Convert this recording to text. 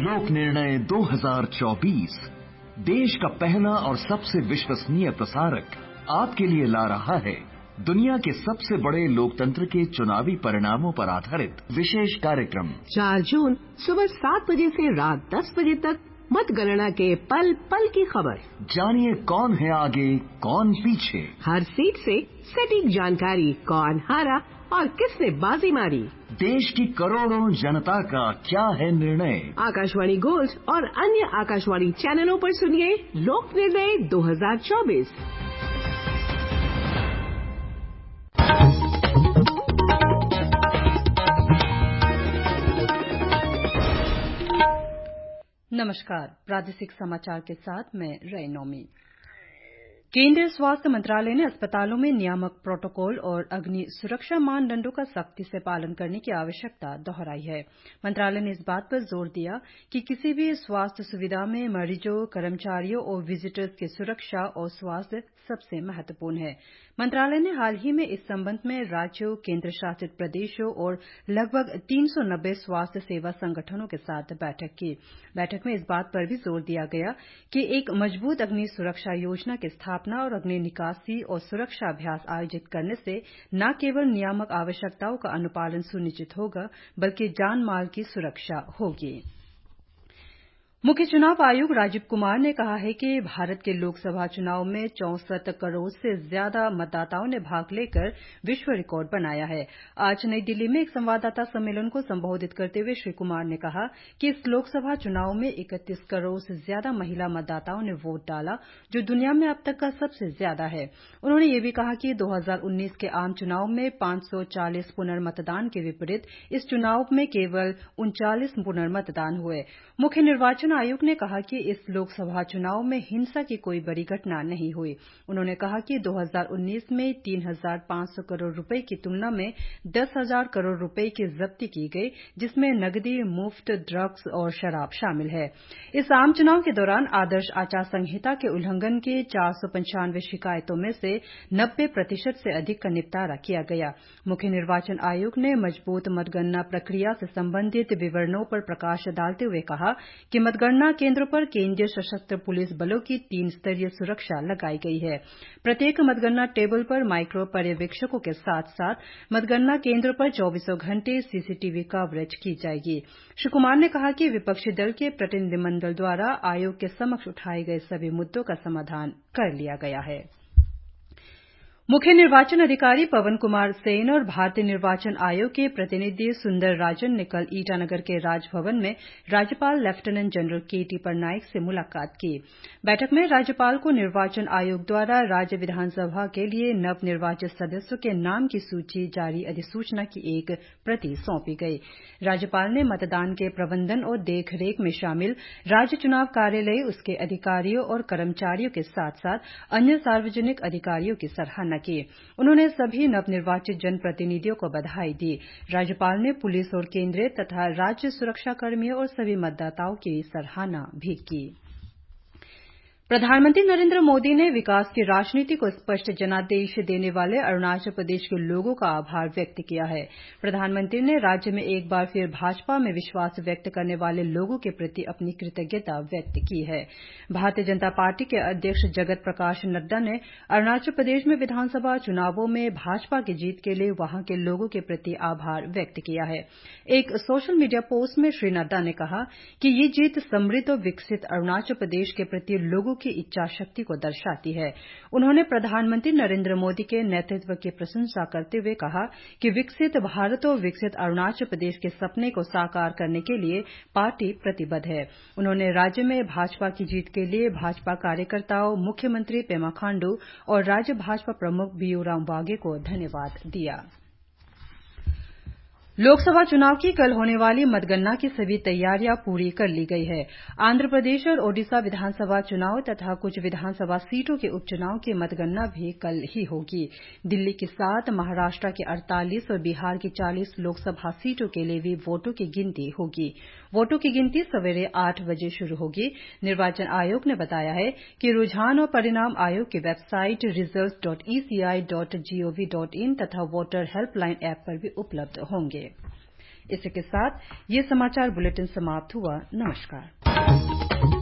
लोक निर्णय 2024 देश का पहला और सबसे विश्वसनीय प्रसारक आपके लिए ला रहा है दुनिया के सबसे बड़े लोकतंत्र के चुनावी परिणामों पर आधारित विशेष कार्यक्रम। 4 जून सुबह 7 बजे से रात 10 बजे तक मतगणना के पल पल की खबर। जानिए कौन है आगे, कौन पीछे। हर सीट से सटीक जानकारी, कौन हारा और किसने बाजी मारी। देश की करोड़ों जनता का क्या है निर्णय। आकाशवाणी गोल्ड और अन्य आकाशवाणी चैनलों पर सुनिए लोक निर्णय 2024। नमस्कार, प्रादेशिक समाचार के साथ मैं रैनोमी। केंद्रीय स्वास्थ्य मंत्रालय ने अस्पतालों में नियामक प्रोटोकॉल और अग्नि सुरक्षा मानदंडों का सख्ती से पालन करने की आवश्यकता दोहराई है। मंत्रालय ने इस बात पर जोर दिया कि किसी भी स्वास्थ्य सुविधा में मरीजों, कर्मचारियों और विजिटर्स की सुरक्षा और स्वास्थ्य सबसे महत्वपूर्ण है। मंत्रालय ने हाल ही में इस संबंध में राज्यों, केंद्र शासित प्रदेशों और लगभग 390 स्वास्थ्य सेवा संगठनों के साथ बैठक की। बैठक में इस बात पर भी जोर दिया गया कि एक मजबूत अग्नि सुरक्षा योजना की स्थापना और अग्नि निकासी और सुरक्षा अभ्यास आयोजित करने से न केवल नियामक आवश्यकताओं का अनुपालन सुनिश्चित होगा, बल्कि जान माल की सुरक्षा होगी। मुख्य चुनाव आयुक्त राजीव कुमार ने कहा है कि भारत के लोकसभा चुनाव में 64 करोड़ से ज्यादा मतदाताओं ने भाग लेकर विश्व रिकॉर्ड बनाया है। आज नई दिल्ली में एक संवाददाता सम्मेलन को संबोधित करते हुए श्री कुमार ने कहा कि इस लोकसभा चुनाव में 31 करोड़ से ज्यादा महिला मतदाताओं ने वोट डाला, जो दुनिया में अब तक का सबसे ज्यादा है। उन्होंने ये भी कहा कि 2019 के आम चुनाव में 540 पुनर्मतदान के विपरीत इस चुनाव में केवल 39 पुनर्मतदान हुए। मुख्य निर्वाचन आयोग ने कहा कि इस लोकसभा चुनाव में हिंसा की कोई बड़ी घटना नहीं हुई। उन्होंने कहा कि 2019 में 3,500 करोड़ रुपए की तुलना में 10,000 करोड़ रुपए की जब्ती की गई, जिसमें नकदी, मुफ्त ड्रग्स और शराब शामिल है। इस आम चुनाव के दौरान आदर्श आचार संहिता के उल्लंघन की 495 शिकायतों में से 90% से अधिक का निपटारा किया गया। मुख्य निर्वाचन आयोग ने मजबूत मतगणना प्रक्रिया से संबंधित विवरणों पर प्रकाश डालते हुए कहा कि मतगणना केंद्रों पर केंद्रीय सशस्त्र पुलिस बलों की 3 स्तरीय सुरक्षा लगाई गई है। प्रत्येक मतगणना टेबल पर माइक्रो पर्यवेक्षकों के साथ साथ मतगणना केंद्रों पर 24 घंटे सीसीटीवी कवरेज की जाएगी। श्री कुमार ने कहा कि विपक्षी दल के प्रतिनिधिमंडल द्वारा आयोग के समक्ष उठाए गए सभी मुद्दों का समाधान कर लिया गया है। मुख्य निर्वाचन अधिकारी पवन कुमार सेन और भारतीय निर्वाचन आयोग के प्रतिनिधि सुंदर राजन ने कल ईटानगर के राजभवन में राज्यपाल लेफ्टिनेंट जनरल केटी पटनायक से मुलाकात की। बैठक में राज्यपाल को निर्वाचन आयोग द्वारा राज्य विधानसभा के लिए नवनिर्वाचित सदस्यों के नाम की सूची जारी अधिसूचना की एक प्रति सौंपी गई। राज्यपाल ने मतदान के प्रबंधन और देखरेख में शामिल राज्य चुनाव कार्यालय, उसके अधिकारियों और कर्मचारियों के साथ साथ अन्य सार्वजनिक अधिकारियों की सराहना की। उन्होंने सभी नवनिर्वाचित जनप्रतिनिधियों को बधाई दी। राज्यपाल ने पुलिस और केंद्रीय तथा राज्य सुरक्षा कर्मियों और सभी मतदाताओं की सराहना भी की। प्रधानमंत्री नरेंद्र मोदी ने विकास की राजनीति को स्पष्ट जनादेश देने वाले अरुणाचल प्रदेश के लोगों का आभार व्यक्त किया है। प्रधानमंत्री ने राज्य में एक बार फिर भाजपा में विश्वास व्यक्त करने वाले लोगों के प्रति अपनी कृतज्ञता व्यक्त की है। भारतीय जनता पार्टी के अध्यक्ष जगत प्रकाश नड्डा ने अरुणाचल प्रदेश में विधानसभा चुनावों में भाजपा की जीत के लिए वहां के लोगों के प्रति आभार व्यक्त किया है। एक सोशल मीडिया पोस्ट में श्री नड्डा ने कहा कि ये जीत समृद्ध और विकसित अरुणाचल प्रदेश के प्रति लोगों की इच्छा शक्ति को दर्शाती है। उन्होंने प्रधानमंत्री नरेंद्र मोदी के नेतृत्व की प्रशंसा करते हुए कहा कि विकसित भारत और विकसित अरुणाचल प्रदेश के सपने को साकार करने के लिए पार्टी प्रतिबद्ध है। उन्होंने राज्य में भाजपा की जीत के लिए भाजपा कार्यकर्ताओं, मुख्यमंत्री पेमा खांडू और राज्य भाजपा प्रमुख बियूराम वाघे को धन्यवाद दिया। लोकसभा चुनाव की कल होने वाली मतगणना की सभी तैयारियां पूरी कर ली गई है। आंध्र प्रदेश और ओडिशा विधानसभा चुनाव तथा कुछ विधानसभा सीटों के उपचुनाव की मतगणना भी कल ही होगी। दिल्ली की 7, महाराष्ट्र की 48 और बिहार की 40 लोकसभा सीटों के लिए भी वोटों की गिनती होगी। वोटों की गिनती सवेरे 8 बजे शुरू होगी। निर्वाचन आयोग ने बताया है कि रुझान और परिणाम आयोग की वेबसाइट results.eci.gov.in तथा वोटर हेल्पलाइन ऐप पर भी उपलब्ध होंगे। इसी के साथ ये समाचार बुलेटिन समाप्त हुआ। नमस्कार।